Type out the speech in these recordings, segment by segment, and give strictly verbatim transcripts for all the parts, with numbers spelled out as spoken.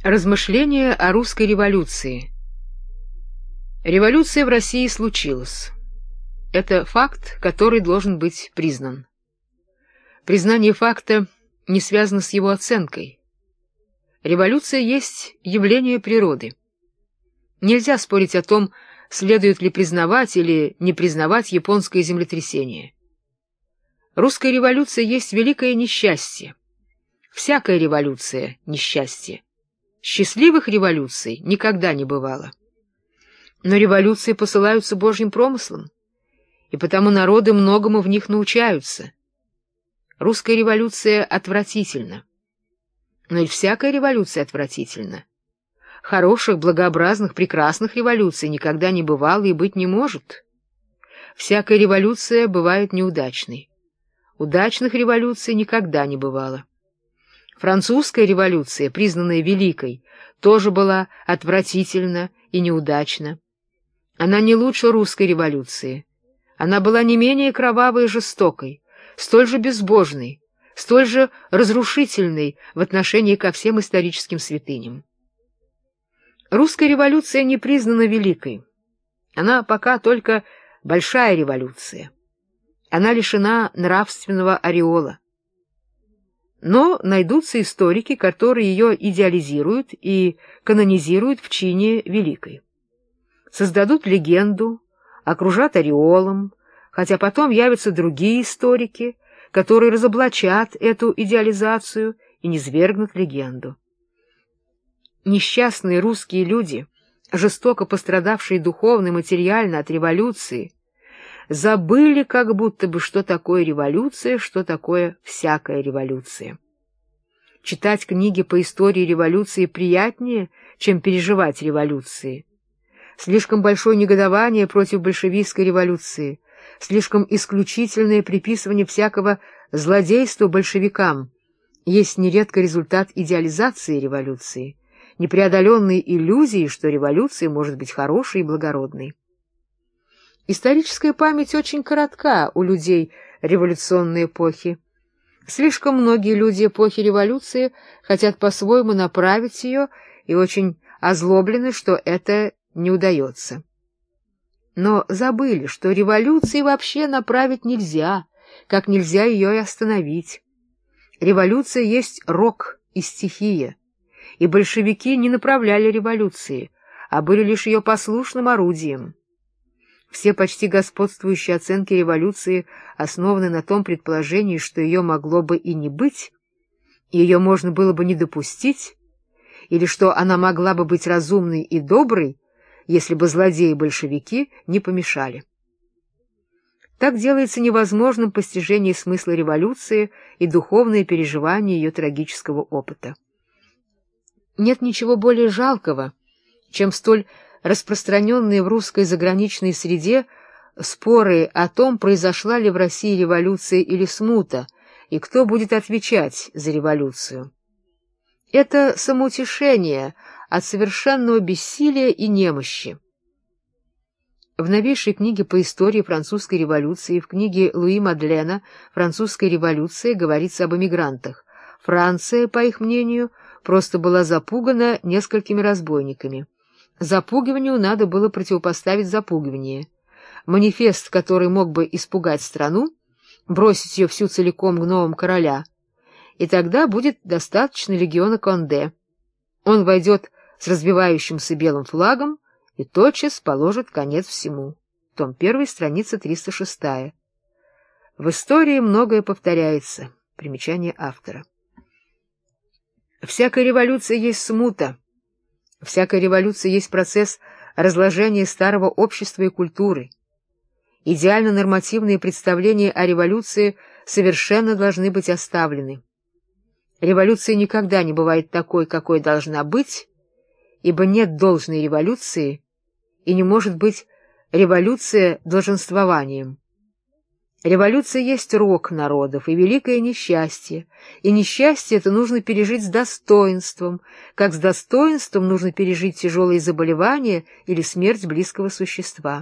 Размышления о русской революции. Революция в России случилась. Это факт, который должен быть признан. Признание факта не связано с его оценкой. Революция есть явление природы. Нельзя спорить о том, следует ли признавать или не признавать японское землетрясение. Русская революция есть великое несчастье. Всякая революция — несчастье. Счастливых революций никогда не бывало. Но революции посылаются Божьим промыслом, и потому народы многому в них научаются. Русская революция отвратительна. Но ведь всякая революция отвратительна. Хороших, благообразных, прекрасных революций никогда не бывало и быть не может. Всякая революция бывает неудачной. Удачных революций никогда не бывало. Французская революция, признанная великой, тоже была отвратительна и неудачна. Она не лучше русской революции. Она была не менее кровавой и жестокой, столь же безбожной, столь же разрушительной в отношении ко всем историческим святыням. Русская революция не признана великой. Она пока только большая революция. Она лишена нравственного ореола. Но найдутся историки, которые ее идеализируют и канонизируют в чине великой. Создадут легенду, окружат ореолом, хотя потом явятся другие историки, которые разоблачат эту идеализацию и низвергнут легенду. Несчастные русские люди, жестоко пострадавшие духовно и материально от революции, забыли как будто бы, что такое революция, что такое всякая революция. Читать книги по истории революции приятнее, чем переживать революции. Слишком большое негодование против большевистской революции, слишком исключительное приписывание всякого злодейства большевикам есть нередко результат идеализации революции, непреодоленной иллюзии, что революция может быть хорошей и благородной. Историческая память очень коротка у людей революционной эпохи. Слишком многие люди эпохи революции хотят по-своему направить ее и очень озлоблены, что это не удается. Но забыли, что революции вообще направить нельзя, как нельзя ее и остановить. Революция есть рок и стихия, и большевики не направляли революции, а были лишь ее послушным орудием. Все почти господствующие оценки революции основаны на том предположении, что ее могло бы и не быть, и ее можно было бы не допустить, или что она могла бы быть разумной и доброй, если бы злодеи-большевики не помешали. Так делается невозможным постижение смысла революции и духовное переживание ее трагического опыта. Нет ничего более жалкого, чем столь распространенные в русской заграничной среде споры о том, произошла ли в России революция или смута, и кто будет отвечать за революцию. Это самоутешение от совершенного бессилия и немощи. В новейшей книге по истории французской революции, в книге Луи Мадлена «Французская революция» говорится об эмигрантах. Франция, по их мнению, просто была запугана несколькими разбойниками. Запугиванию надо было противопоставить запугивание. Манифест, который мог бы испугать страну, бросить ее всю целиком к новым короля, и тогда будет достаточно легиона Конде. Он войдет с развивающимся белым флагом и тотчас положит конец всему. Том первый, страница триста шестая. В истории многое повторяется. Примечание автора. Всякая революция есть смута. Всякая революция есть процесс разложения старого общества и культуры. Идеально-нормативные представления о революции совершенно должны быть оставлены. Революция никогда не бывает такой, какой должна быть, ибо нет должной революции, и не может быть революция долженствованием. Революция есть рок народов и великое несчастье, и несчастье это нужно пережить с достоинством, как с достоинством нужно пережить тяжелые заболевания или смерть близкого существа.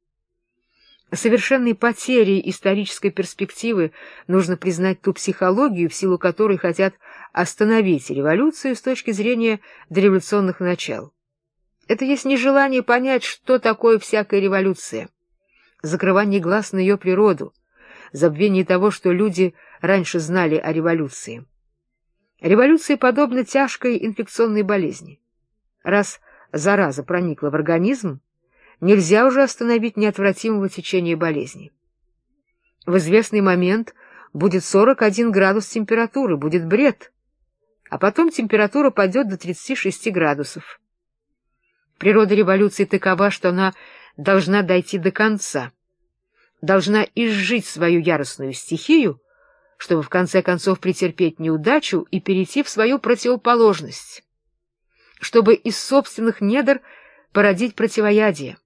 Совершенной потерей исторической перспективы нужно признать ту психологию, в силу которой хотят остановить революцию с точки зрения дореволюционных начал. Это есть нежелание понять, что такое всякая революция, закрывание глаз на ее природу, забвение того, что люди раньше знали о революции. Революция подобна тяжкой инфекционной болезни. Раз зараза проникла в организм, нельзя уже остановить неотвратимого течения болезни. В известный момент будет сорок один градус температуры, будет бред, а потом температура пойдет до тридцати шести градусов. Природа революции такова, что она должна дойти до конца, должна изжить свою яростную стихию, чтобы в конце концов претерпеть неудачу и перейти в свою противоположность, чтобы из собственных недр породить противоядие.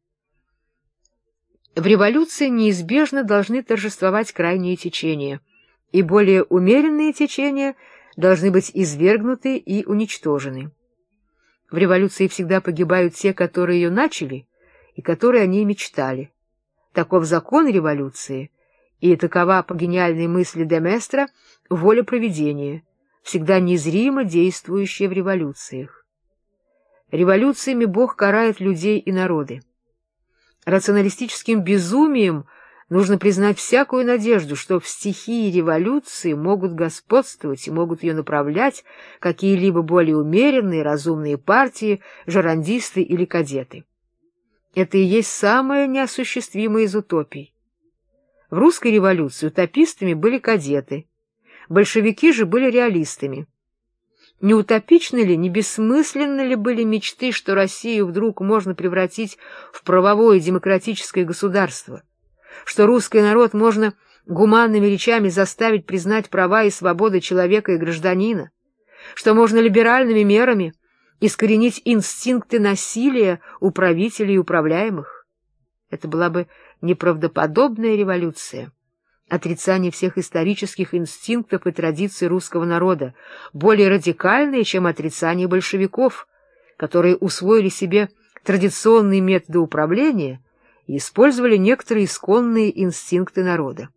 В революции неизбежно должны торжествовать крайние течения, и более умеренные течения должны быть извергнуты и уничтожены. В революции всегда погибают те, которые ее начали, и которые о ней мечтали. Таков закон революции, и такова, по гениальной мысли де Местра, воля провидения, всегда незримо действующая в революциях. Революциями Бог карает людей и народы. Рационалистическим безумием нужно признать всякую надежду, что в стихии революции могут господствовать и могут ее направлять какие-либо более умеренные, разумные партии, жерандисты или кадеты. Это и есть самое неосуществимое из утопий. В русской революции утопистами были кадеты, большевики же были реалистами. Не утопичны ли, не бессмысленны ли были мечты, что Россию вдруг можно превратить в правовое демократическое государство, что русский народ можно гуманными речами заставить признать права и свободы человека и гражданина, что можно либеральными мерами искоренить инстинкты насилия у правителей и управляемых? Это была бы неправдоподобная революция, отрицание всех исторических инстинктов и традиций русского народа, более радикальное, чем отрицание большевиков, которые усвоили себе традиционные методы управления и использовали некоторые исконные инстинкты народа.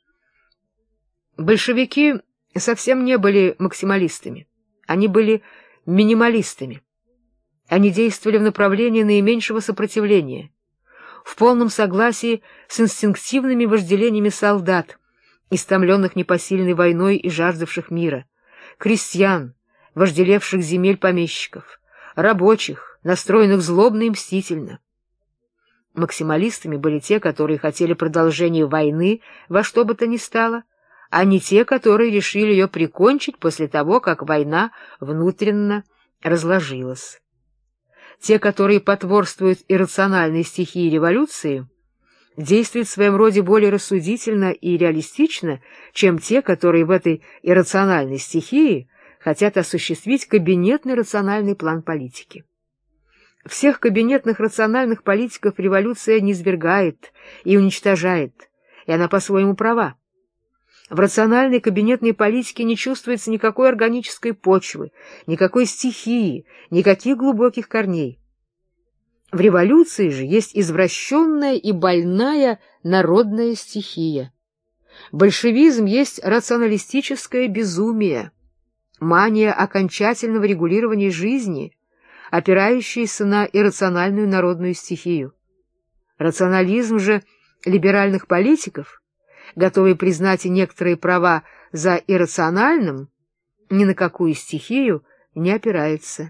Большевики совсем не были максималистами, они были минималистами. Они действовали в направлении наименьшего сопротивления, в полном согласии с инстинктивными вожделениями солдат, истомленных непосильной войной и жаждавших мира, крестьян, вожделевших земель помещиков, рабочих, настроенных злобно и мстительно. Максималистами были те, которые хотели продолжения войны во что бы то ни стало, а не те, которые решили ее прикончить после того, как война внутренно разложилась. Те, которые потворствуют иррациональной стихии революции, действуют в своем роде более рассудительно и реалистично, чем те, которые в этой иррациональной стихии хотят осуществить кабинетный рациональный план политики. Всех кабинетных рациональных политиков революция низвергает и уничтожает, и она по-своему права. В рациональной кабинетной политике не чувствуется никакой органической почвы, никакой стихии, никаких глубоких корней. В революции же есть извращенная и больная народная стихия. Большевизм есть рационалистическое безумие, мания окончательного регулирования жизни, опирающаяся на иррациональную народную стихию. Рационализм же либеральных политиков, готовые признать и некоторые права за иррациональным, ни на какую стихию не опирается.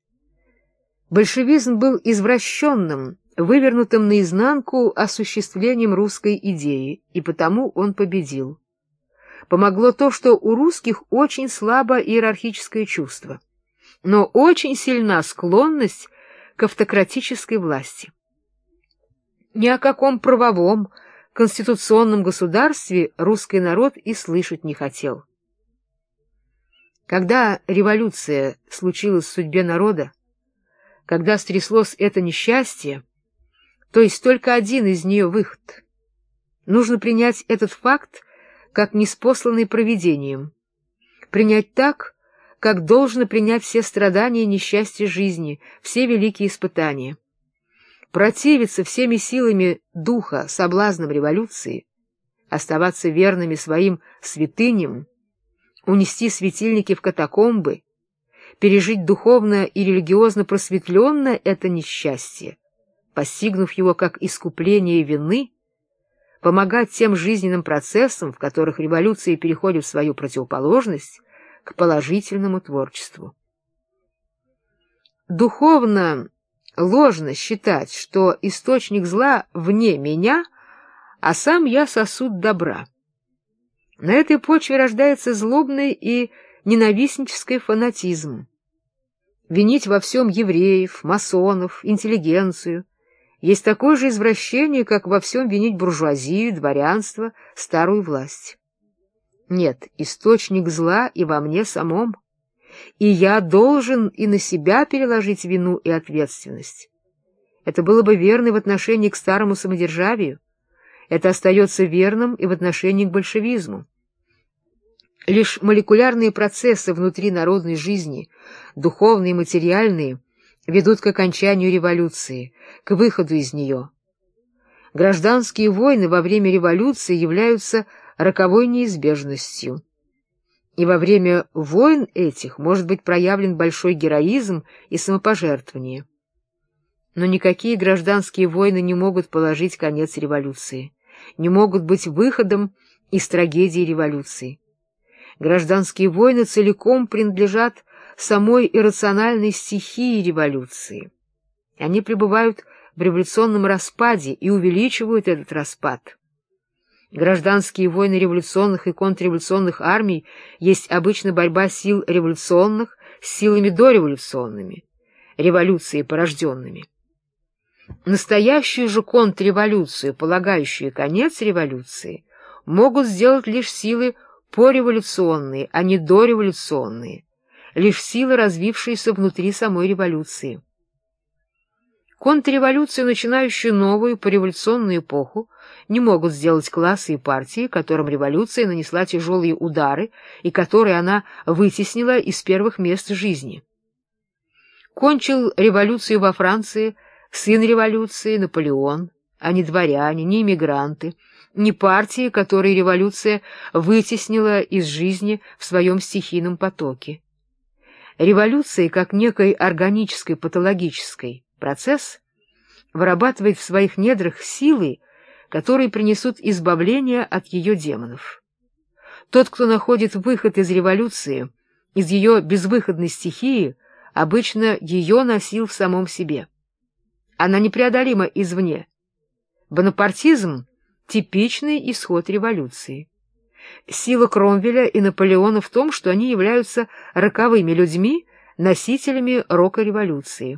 Большевизм был извращенным, вывернутым наизнанку осуществлением русской идеи, и потому он победил. Помогло то, что у русских очень слабо иерархическое чувство, но очень сильна склонность к автократической власти. Ни о каком правовом, конституционном государстве русский народ и слышать не хотел. Когда революция случилась в судьбе народа, когда стряслось это несчастье, то есть только один из нее выход. Нужно принять этот факт как ниспосланный провидением, принять так, как должно принять все страдания и несчастья жизни, все великие испытания. Противиться всеми силами духа соблазнам революции, оставаться верными своим святыням, унести светильники в катакомбы, пережить духовно и религиозно просветленно это несчастье, постигнув его как искупление вины, помогать тем жизненным процессам, в которых революции переходят в свою противоположность, к положительному творчеству. Духовно ложно считать, что источник зла вне меня, а сам я сосуд добра. На этой почве рождается злобный и ненавистнический фанатизм. Винить во всем евреев, масонов, интеллигенцию есть такое же извращение, как во всем винить буржуазию, дворянство, старую власть. Нет, источник зла и во мне самом, и я должен и на себя переложить вину и ответственность. Это было бы верно и в отношении к старому самодержавию, это остается верным и в отношении к большевизму. Лишь молекулярные процессы внутри народной жизни, духовные и материальные, ведут к окончанию революции, к выходу из нее. Гражданские войны во время революции являются роковой неизбежностью. И во время войн этих может быть проявлен большой героизм и самопожертвование. Но никакие гражданские войны не могут положить конец революции, не могут быть выходом из трагедии революции. Гражданские войны целиком принадлежат самой иррациональной стихии революции. Они пребывают в революционном распаде и увеличивают этот распад. Гражданские войны революционных и контрреволюционных армий есть обычно борьба сил революционных с силами дореволюционными, революции порожденными. Настоящую же контрреволюцию, полагающую конец революции, могут сделать лишь силы пореволюционные, а не дореволюционные, лишь силы, развившиеся внутри самой революции. Контрреволюцию, начинающую новую пореволюционную эпоху, не могут сделать классы и партии, которым революция нанесла тяжелые удары и которые она вытеснила из первых мест жизни. Кончил революцию во Франции сын революции Наполеон, а не дворяне, не эмигранты, не партии, которые революция вытеснила из жизни в своем стихийном потоке. Революция, как некий органический патологический процесс, вырабатывает в своих недрах силы, которые принесут избавление от ее демонов. Тот, кто находит выход из революции, из ее безвыходной стихии, обычно ее носил в самом себе. Она непреодолима извне. Бонапартизм — типичный исход революции. Сила Кромвеля и Наполеона в том, что они являются роковыми людьми, носителями рока революции.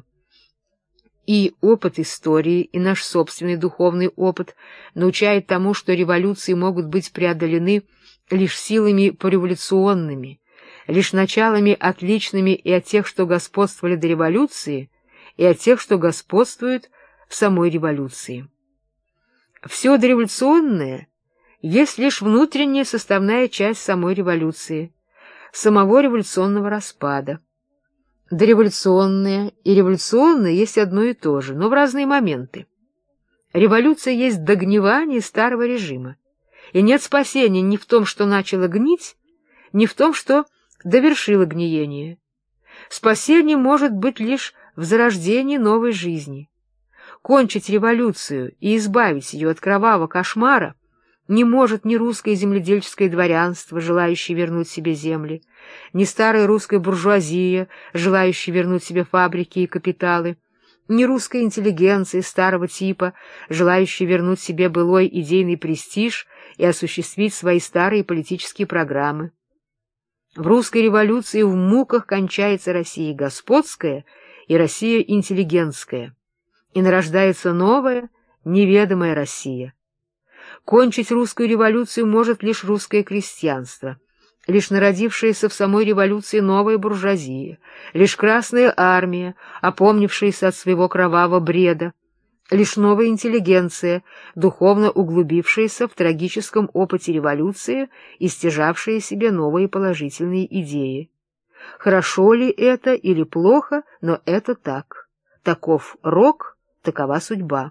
И опыт истории, и наш собственный духовный опыт научает тому, что революции могут быть преодолены лишь силами пореволюционными, лишь началами отличными и от тех, что господствовали до революции, и от тех, что господствуют в самой революции. Все дореволюционное есть лишь внутренняя составная часть самой революции, самого революционного распада. Дореволюционное и революционное есть одно и то же, но в разные моменты. Революция есть догнивание старого режима, и нет спасения ни в том, что начало гнить, ни в том, что довершило гниение. Спасение может быть лишь в зарождении новой жизни. Кончить революцию и избавить ее от кровавого кошмара не может ни русское земледельческое дворянство, желающее вернуть себе земли, ни старая русская буржуазия, желающая вернуть себе фабрики и капиталы, ни русская интеллигенция старого типа, желающая вернуть себе былой идейный престиж и осуществить свои старые политические программы. В русской революции в муках кончается Россия господская и Россия интеллигентская, и нарождается новая, неведомая Россия. Кончить русскую революцию может лишь русское крестьянство, лишь народившаяся в самой революции новая буржуазия, лишь Красная армия, опомнившаяся от своего кровавого бреда, лишь новая интеллигенция, духовно углубившаяся в трагическом опыте революции и стяжавшая себе новые положительные идеи. Хорошо ли это или плохо, но это так. Таков рок, такова судьба.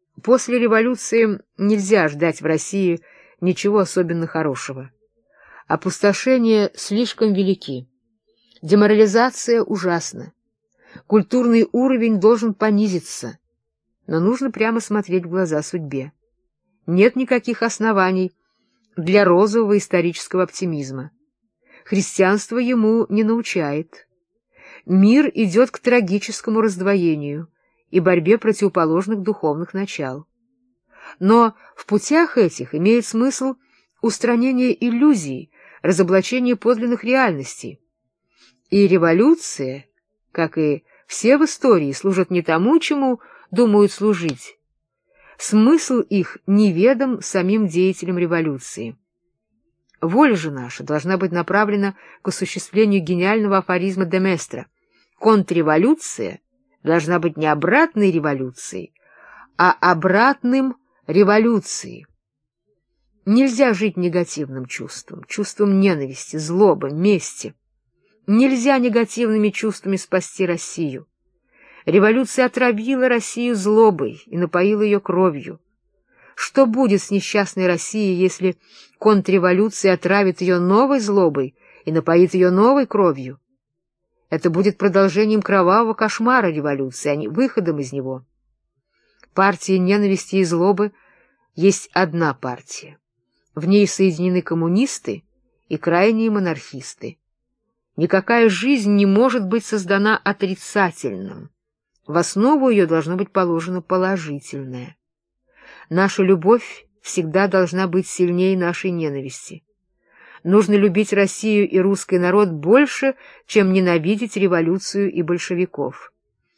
После революции нельзя ждать в России ничего особенно хорошего. Опустошения слишком велики. Деморализация ужасна. Культурный уровень должен понизиться. Но нужно прямо смотреть в глаза судьбе. Нет никаких оснований для розового исторического оптимизма. Христианство ему не научает. Мир идет к трагическому раздвоению и борьбе противоположных духовных начал. Но в путях этих имеет смысл устранение иллюзий, разоблачение подлинных реальностей. И революция, как и все в истории, служат не тому, чему думают служить. Смысл их неведом самим деятелям революции. Воля же наша должна быть направлена к осуществлению гениального афоризма де Местра. Контрреволюция должна быть не обратной революцией, а обратным революцией. Нельзя жить негативным чувством, чувством ненависти, злобы, мести. Нельзя негативными чувствами спасти Россию. Революция отравила Россию злобой и напоила ее кровью. Что будет с несчастной Россией, если контрреволюция отравит ее новой злобой и напоит ее новой кровью? Это будет продолжением кровавого кошмара революции, а не выходом из него. Партия ненависти и злобы есть одна партия. В ней соединены коммунисты и крайние монархисты. Никакая жизнь не может быть создана отрицательным. В основу ее должно быть положено положительное. Наша любовь всегда должна быть сильнее нашей ненависти. Нужно любить Россию и русский народ больше, чем ненавидеть революцию и большевиков.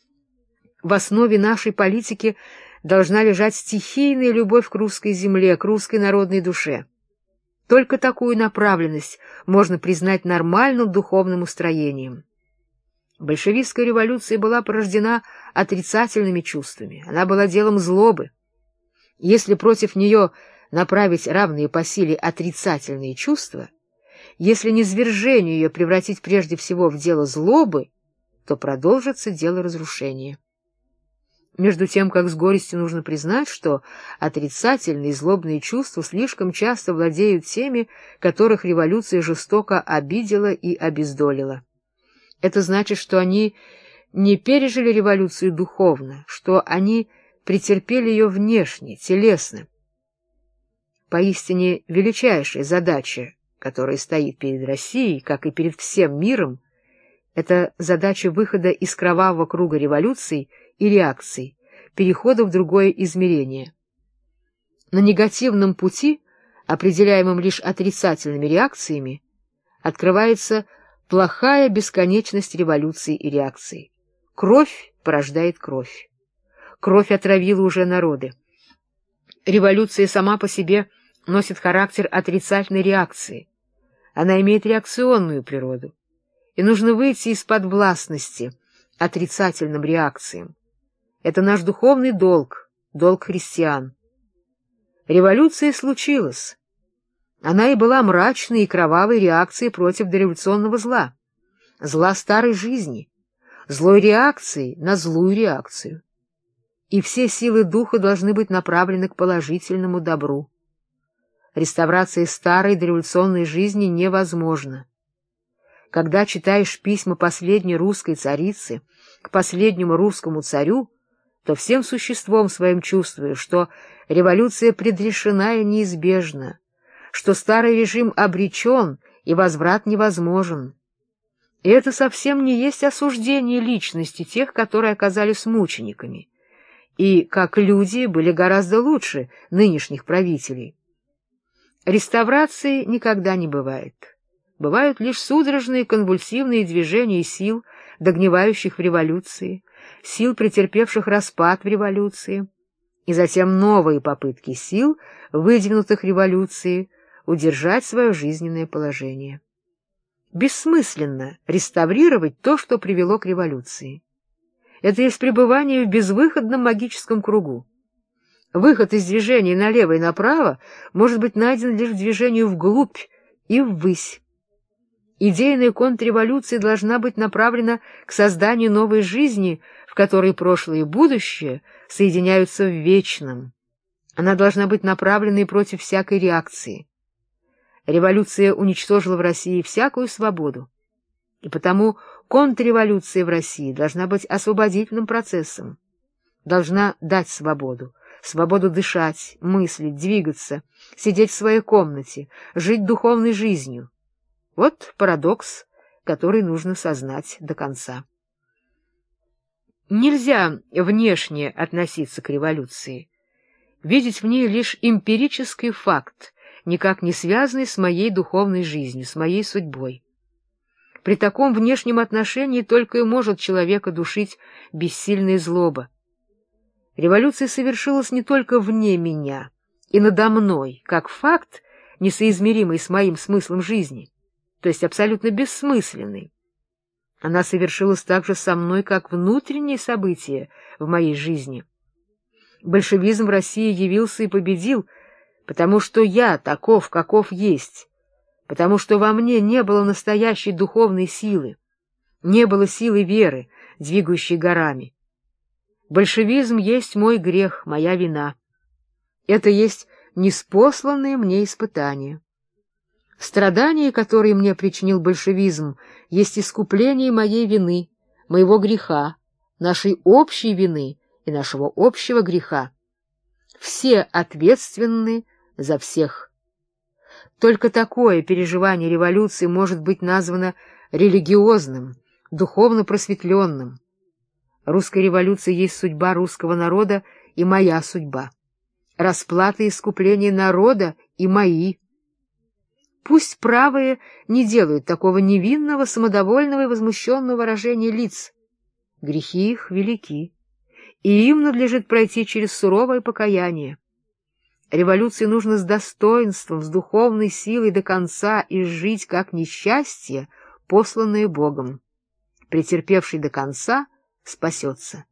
В основе нашей политики должна лежать стихийная любовь к русской земле, к русской народной душе. Только такую направленность можно признать нормальным духовным устроением. Большевистская революция была порождена отрицательными чувствами, она была делом злобы. Если против нее направить равные по силе отрицательные чувства, если низвержение ее превратить прежде всего в дело злобы, то продолжится дело разрушения. Между тем, как с горестью нужно признать, что отрицательные и злобные чувства слишком часто владеют теми, которых революция жестоко обидела и обездолила. Это значит, что они не пережили революцию духовно, что они претерпели ее внешне, телесно. Поистине величайшая задача, которая стоит перед Россией, как и перед всем миром, это задача выхода из кровавого круга революций и реакций, перехода в другое измерение. На негативном пути, определяемом лишь отрицательными реакциями, открывается плохая бесконечность революций и реакций. Кровь порождает кровь. Кровь отравила уже народы. Революция сама по себе носит характер отрицательной реакции. Она имеет реакционную природу. И нужно выйти из-под властности отрицательным реакциям. Это наш духовный долг, долг христиан. Революция случилась. Она и была мрачной и кровавой реакцией против дореволюционного зла, зла старой жизни, злой реакцией на злую реакцию. И все силы духа должны быть направлены к положительному добру. Реставрация старой дореволюционной жизни невозможна. Когда читаешь письма последней русской царицы к последнему русскому царю, то всем существом своим чувствуешь, что революция предрешена и неизбежна, что старый режим обречен и возврат невозможен. И это совсем не есть осуждение личности тех, которые оказались мучениками, и, как люди, были гораздо лучше нынешних правителей. Реставрации никогда не бывает. Бывают лишь судорожные конвульсивные движения сил, догнивающих в революции, сил, претерпевших распад в революции, и затем новые попытки сил, выдвинутых революцией, удержать свое жизненное положение. Бессмысленно реставрировать то, что привело к революции. Это есть пребывание в безвыходном магическом кругу. Выход из движения налево и направо может быть найден лишь в движении вглубь и ввысь. Идейная контрреволюция должна быть направлена к созданию новой жизни, в которой прошлое и будущее соединяются в вечном. Она должна быть направлена и против всякой реакции. Революция уничтожила в России всякую свободу, и потому контрреволюция в России должна быть освободительным процессом, должна дать свободу, свободу дышать, мыслить, двигаться, сидеть в своей комнате, жить духовной жизнью. Вот парадокс, который нужно сознать до конца. Нельзя внешне относиться к революции, видеть в ней лишь эмпирический факт, никак не связанный с моей духовной жизнью, с моей судьбой. При таком внешнем отношении только и может человека душить бессильная злоба. Революция совершилась не только вне меня и надо мной, как факт, несоизмеримый с моим смыслом жизни, то есть абсолютно бессмысленный. Она совершилась также со мной, как внутреннее событие в моей жизни. Большевизм в России явился и победил, потому что я таков, каков есть, потому что во мне не было настоящей духовной силы, не было силы веры, двигающей горами. Большевизм есть мой грех, моя вина. Это есть ниспосланное мне испытание. Страдания, которые мне причинил большевизм, есть искупление моей вины, моего греха, нашей общей вины и нашего общего греха. Все ответственны за всех. Только такое переживание революции может быть названо религиозным, духовно просветленным. Русская революция есть судьба русского народа и моя судьба. Расплата и искупление народа и мои. Пусть правые не делают такого невинного, самодовольного и возмущенного выражения лиц. Грехи их велики, и им надлежит пройти через суровое покаяние. Революции нужно с достоинством, с духовной силой до конца и жить как несчастье, посланное Богом. Претерпевший до конца спасется.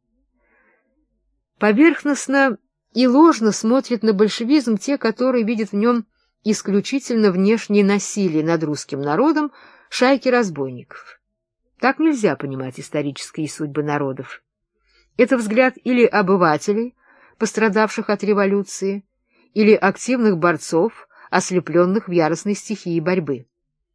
Поверхностно и ложно смотрят на большевизм те, которые видят в нем исключительно внешнее насилие над русским народом, шайки разбойников. Так нельзя понимать исторические судьбы народов. Это взгляд или обывателей, пострадавших от революции, или активных борцов, ослепленных в яростной стихии борьбы.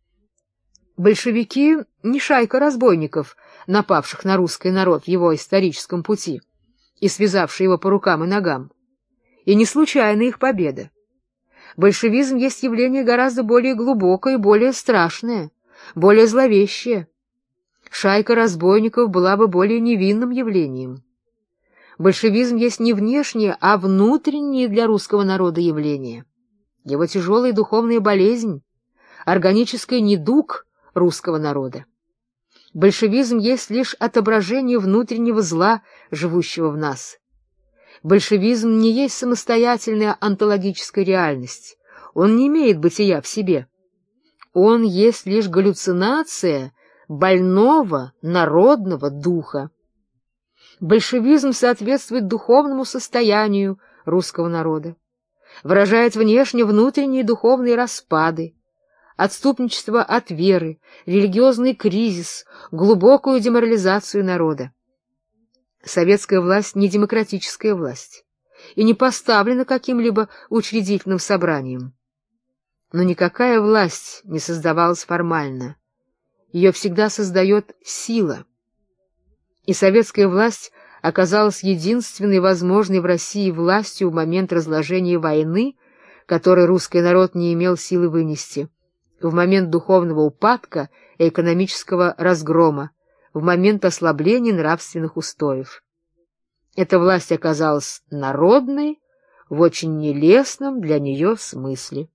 Большевики — не шайка разбойников, напавших на русский народ в его историческом пути и связавшие его по рукам и ногам. И не случайна их победа. Большевизм есть явление гораздо более глубокое и более страшное, более зловещее. Шайка разбойников была бы более невинным явлением. Большевизм есть не внешнее, а внутреннее для русского народа явление. Его тяжелая духовная болезнь, органический недуг русского народа. Большевизм есть лишь отображение внутреннего зла, живущего в нас. Большевизм не есть самостоятельная онтологическая реальность. Он не имеет бытия в себе. Он есть лишь галлюцинация больного народного духа. Большевизм соответствует духовному состоянию русского народа, выражает внешне внутренние духовные распады, отступничество от веры, религиозный кризис, глубокую деморализацию народа. Советская власть не демократическая власть и не поставлена каким-либо учредительным собранием. Но никакая власть не создавалась формально. Ее всегда создает сила. И советская власть оказалась единственной возможной в России властью в момент разложения войны, которой русский народ не имел силы вынести, в момент духовного упадка и экономического разгрома, в момент ослабления нравственных устоев. Эта власть оказалась народной в очень нелестном для нее смысле.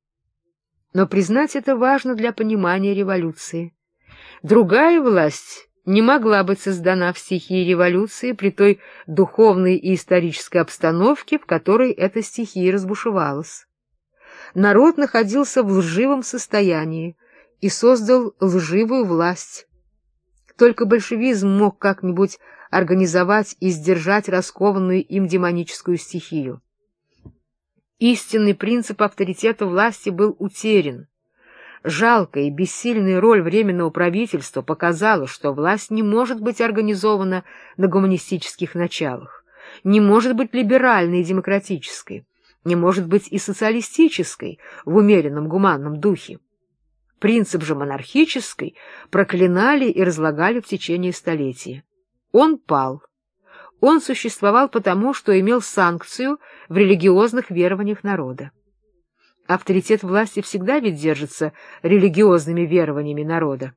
Но признать это важно для понимания революции. Другая власть не могла быть создана в стихии революции при той духовной и исторической обстановке, в которой эта стихия разбушевалась. Народ находился в лживом состоянии и создал лживую власть. Только большевизм мог как-нибудь организовать и сдержать раскованную им демоническую стихию. Истинный принцип авторитета власти был утерян. Жалкая и бессильная роль Временного правительства показала, что власть не может быть организована на гуманистических началах, не может быть либеральной и демократической, не может быть и социалистической в умеренном гуманном духе. Принцип же монархический проклинали и разлагали в течение столетия. Он пал. Он существовал потому, что имел санкцию в религиозных верованиях народа. Авторитет власти всегда ведь держится религиозными верованиями народа.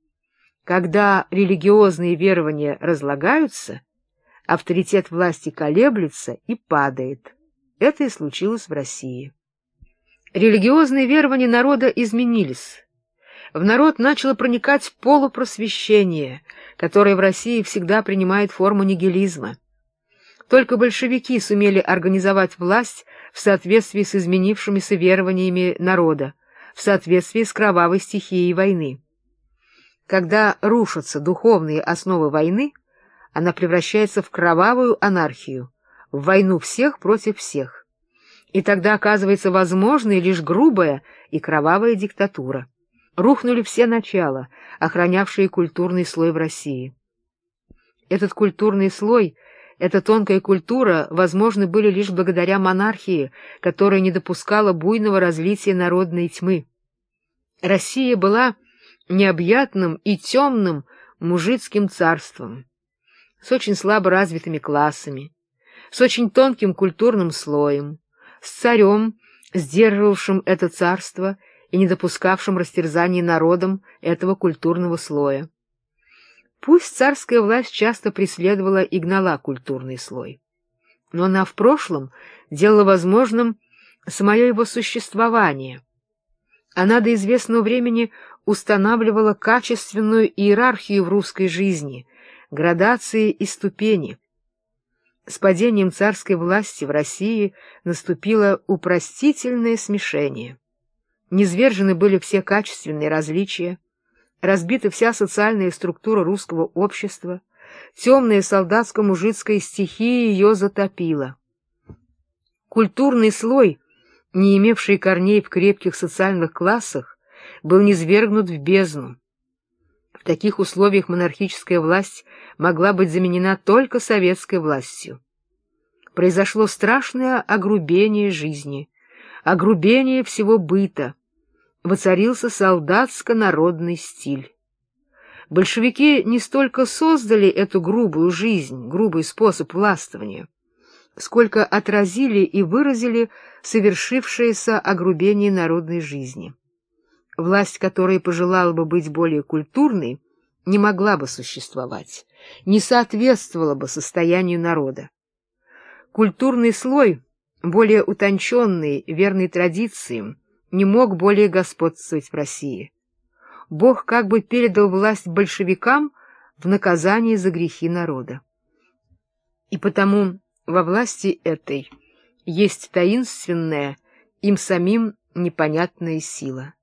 Когда религиозные верования разлагаются, авторитет власти колеблется и падает. Это и случилось в России. Религиозные верования народа изменились. В народ начало проникать полупросвещение, которое в России всегда принимает форму нигилизма. Только большевики сумели организовать власть в соответствии с изменившимися верованиями народа, в соответствии с кровавой стихией войны. Когда рушатся духовные основы войны, она превращается в кровавую анархию, в войну всех против всех. И тогда оказывается возможной лишь грубая и кровавая диктатура. Рухнули все начала, охранявшие культурный слой в России. Этот культурный слой, эта тонкая культура возможны были лишь благодаря монархии, которая не допускала буйного разлития народной тьмы. Россия была необъятным и темным мужицким царством, с очень слабо развитыми классами, с очень тонким культурным слоем, с царем, сдерживавшим это царство и не допускавшим растерзания народом этого культурного слоя. Пусть царская власть часто преследовала и гнала культурный слой, но она в прошлом делала возможным самое его существование. Она до известного времени устанавливала качественную иерархию в русской жизни, градации и ступени. С падением царской власти в России наступило упростительное смешение. Низвержены были все качественные различия, разбита вся социальная структура русского общества, темная солдатско-мужицкая стихия ее затопила. Культурный слой, не имевший корней в крепких социальных классах, был низвергнут в бездну. В таких условиях монархическая власть могла быть заменена только советской властью. Произошло страшное огрубение жизни, огрубение всего быта. Воцарился солдатско-народный стиль. Большевики не столько создали эту грубую жизнь, грубый способ властвования, сколько отразили и выразили совершившееся огрубение народной жизни. Власть, которая пожелала бы быть более культурной, не могла бы существовать, не соответствовала бы состоянию народа. Культурный слой, более утонченный, верный традициям, не мог более господствовать в России. Бог как бы передал власть большевикам в наказание за грехи народа. И потому во власти этой есть таинственная, им самим непонятная сила.